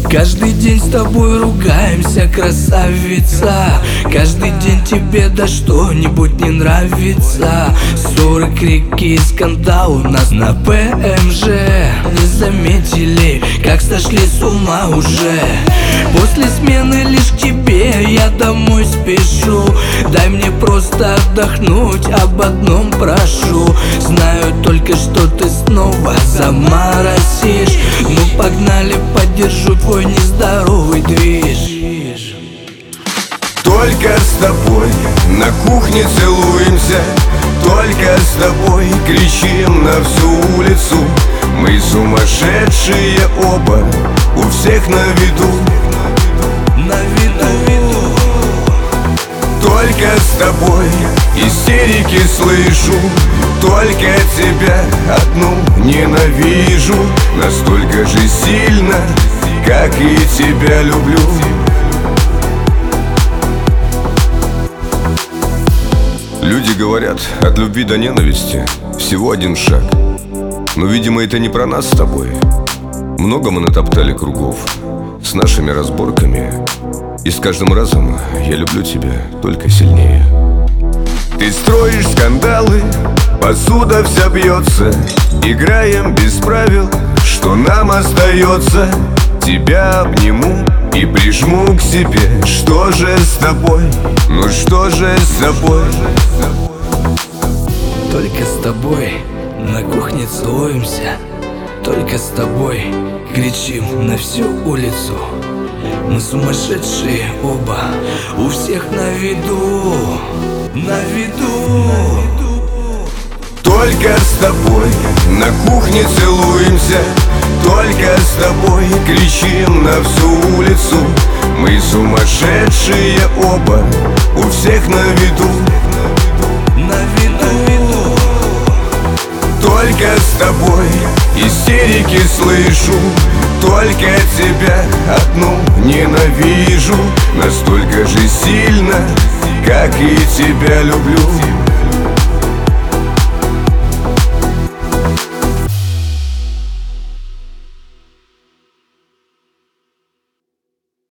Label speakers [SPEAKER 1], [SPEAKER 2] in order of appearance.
[SPEAKER 1] Каждый день с тобой ругаемся, красавица. Каждый день тебе да что-нибудь не нравится. Ссоры, крики, скандал у нас на ПМЖ. Не заметили, как сошли с ума уже. После смены лишь к тебе я домой спешу. Дай мне просто отдохнуть, об одном прошу. Знаю только, что ты снова заморосишь. Ну погнали, поддержу твой нездоровый движ.
[SPEAKER 2] Только с тобой на кухне целуемся, только с тобой кричим на всю улицу. Мы сумасшедшие оба, у всех на виду.
[SPEAKER 1] На виду.
[SPEAKER 2] Только с тобой истерики слышу, только тебя одну ненавижу. Настолько же сильно, как и тебя люблю. Люди говорят, от любви до ненависти всего один шаг. Но, видимо, это не про нас с тобой. Много мы натоптали кругов с нашими разборками, и с каждым разом я люблю тебя только сильнее. Ты строишь скандалы, посуда вся бьется. Играем без правил, что нам остается? Тебя обниму и прижму к себе. Что же с тобой? Ну что же с тобой?
[SPEAKER 1] Только с тобой на кухне целуемся, только с тобой кричим на всю улицу. Мы сумасшедшие оба, у всех на виду. На виду.
[SPEAKER 2] Только с тобой на кухне целуемся, только с тобой кричим на всю улицу. Мы сумасшедшие оба, у всех на виду.
[SPEAKER 1] На виду.
[SPEAKER 2] Только с тобой истерики слышу, только тебя одну ненавижу. Настолько же сильно, как и тебя люблю.